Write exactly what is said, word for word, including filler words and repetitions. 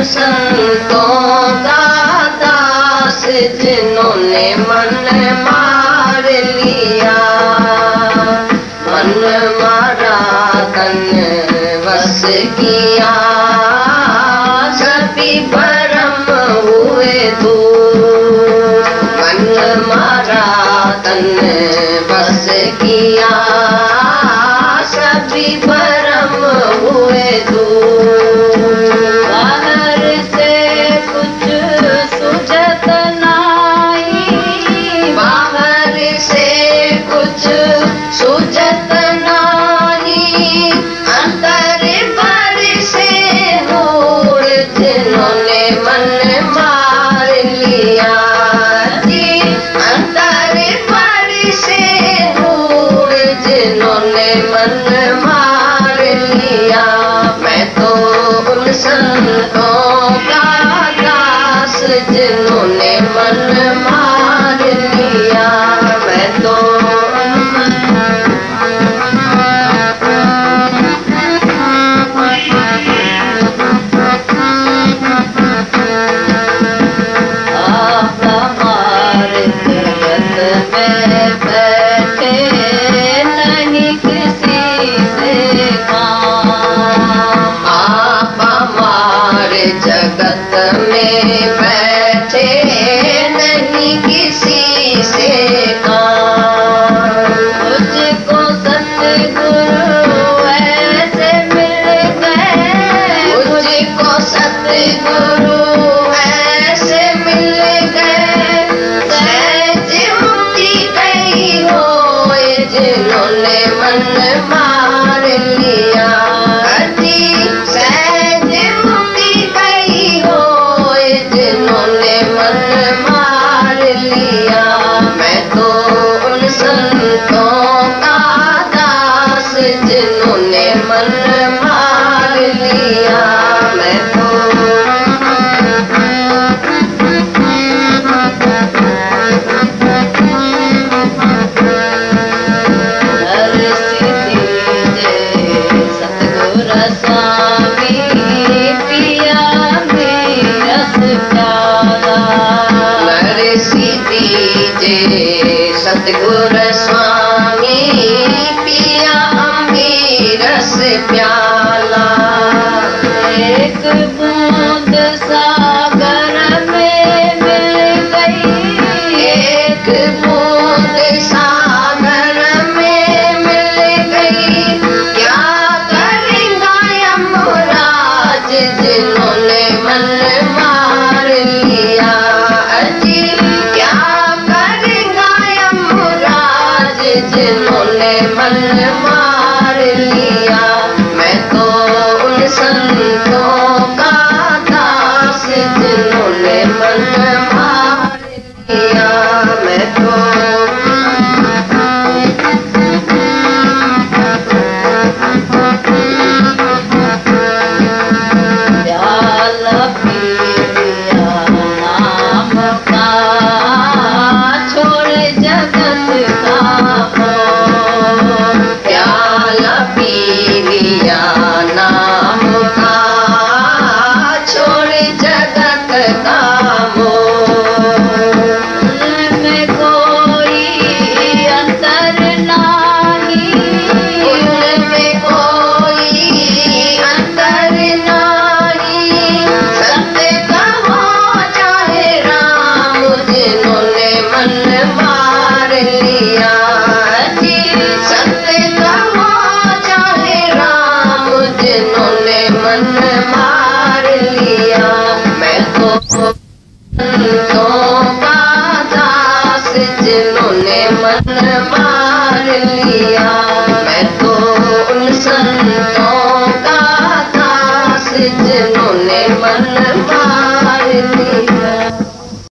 संतों का दास जिन्होंने मन मार लिया, मन मारा तन वश किया, सभी भरम हुए दूर। मन मारा तन वश किया, सभी भरम हुए दूर। बाहर से कुछ सुझत नहीं, बाहर से कुछ सुझत नहीं, अंतर पर से नूर जिन्होंने मन मार लिया जी, अंतर पर से नूर जिन्होंने मन मार लिया। मैं तो उन संतों का दास जिन्होंने मन मार लिया, मैं तो आप हमारे जगत में बैठे नहीं किसी से काम, आप हमारे जगत में बैठे नहीं किसी से काम। मुझको सतगुरु ऐसे मिल गए, मुझको सतगुरु ऐसे मिल गए, सहज मुक्ति गई हो जिन्होंने मन मार लिया जी, सहज मुक्ति गई हो जिन्होंने मन मार लिया। मैं तो उन संतों का दास जिन्होंने मन मार लिया, मैं तो सतगुरु स्वामी पिया में रस प्याला, नरसी दीजे सतगुरु स्वामी पिया में रस प्याला। एक बूंद सागर में मिल गई, एक बूंद सागर में मिल गई, क्या करेगा यमराज जिन्होंने मन मार लिया जी, क्या करेगा यमराज जिन्होंने मन मार लिया। मैं तो उन संतों का दास जिन्होंने मन मार लिया, मैं तो प्याला पी लिया नाम का, छोड़ जगत का मोह। प्याला पी लिया नाम का, छोड़ जगत का मोह। उनमें कोई अंतर नहीं, उनमें कोई अंतर नहीं, सत्य कहो चाहे राम जिन्होंने मन मार लिया जी, सत्य कहो चाहे राम जिन्होंने मन मार लिया। मैं तो संतों का दास जिन्होंने मन मार लिया, मैं तो उन संतों का दास जिन्होंने